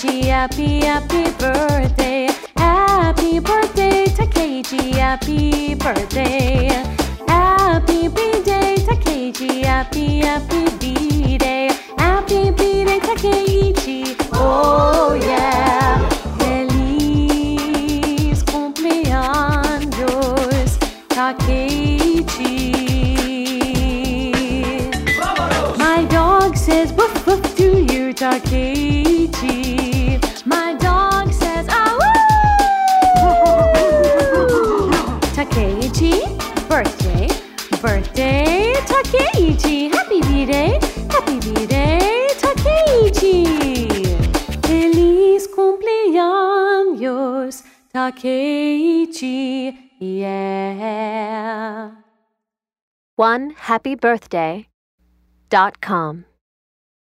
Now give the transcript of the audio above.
Takeichi, happy, happy birthday. Happy birthday, Takeichi, happy birthday. Happy B-Day, Takeichi, happy, happy B-Day. Happy B-Day, Takeichi, oh yeah. Feliz cumpleaños, Takeichi. My dog says woof woof to you, Takeichi. My dog says ah woo. Takeichi, birthday, birthday, Takeichi. Happy B-Day, Takeichi. Feliz cumpleaños, Takeichi, yeah. OneHappyBirthday.com